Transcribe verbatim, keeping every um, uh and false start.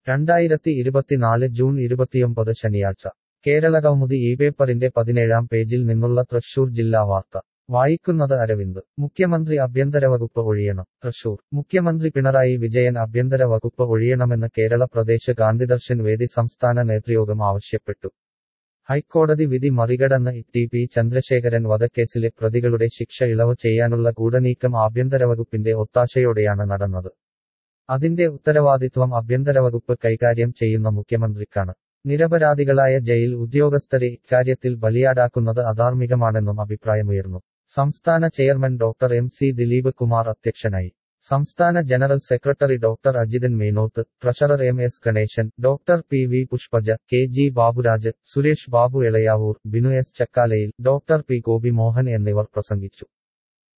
രണ്ടായിരത്തി ഇരുപത്തിനാല് ജൂൺ ഇരുപത്തിയൊമ്പത് ശനിയാഴ്ച കേരളകൗമുദി ഈ പേപ്പറിന്റെ പതിനേഴാം പേജിൽ നിന്നുള്ള തൃശൂർ ജില്ലാ വാർത്ത വായിക്കുന്നത് അരവിന്ദ്. മുഖ്യമന്ത്രി ആഭ്യന്തര വകുപ്പ് ഒഴിയണം. തൃശൂർ. മുഖ്യമന്ത്രി പിണറായി വിജയൻ ആഭ്യന്തര വകുപ്പ് ഒഴിയണമെന്ന് കേരള പ്രദേശ് ഗാന്ധിദർശൻ വേദി സംസ്ഥാന നേതൃയോഗം ആവശ്യപ്പെട്ടു. ഹൈക്കോടതി വിധി മറികടന്ന് ടി പി ചന്ദ്രശേഖരൻ വധക്കേസിലെ പ്രതികളുടെ ശിക്ഷ ഇളവ് ചെയ്യാനുള്ള ഗൂഢനീക്കം ആഭ്യന്തരവകുപ്പിന്റെ ഒത്താശയോടെയാണ് നടന്നത്. അതിന്റെ ഉത്തരവാദിത്വം ആഭ്യന്തരവകുപ്പ് കൈകാര്യം ചെയ്യുന്ന മുഖ്യമന്ത്രിക്കാണ്. നിരപരാധികളായ ജയിൽ ഉദ്യോഗസ്ഥരെ ഇക്കാര്യത്തിൽ ബലിയാടാക്കുന്നത് അധാർമികമാണെന്നും അഭിപ്രായമുയർന്നു. സംസ്ഥാന chairman doctor M C Dileep Kumar അധ്യക്ഷനായി. സംസ്ഥാന general secretary doctor Ajithan Menoth, treasurer M S Ganesan, doctor P V Pushpaja, K G Baburaj, Suresh Babu Elayavoor, Binu S Chakkalayil, doctor P Gopi Mohan എന്നിവർ പ്രസംഗിച്ചു.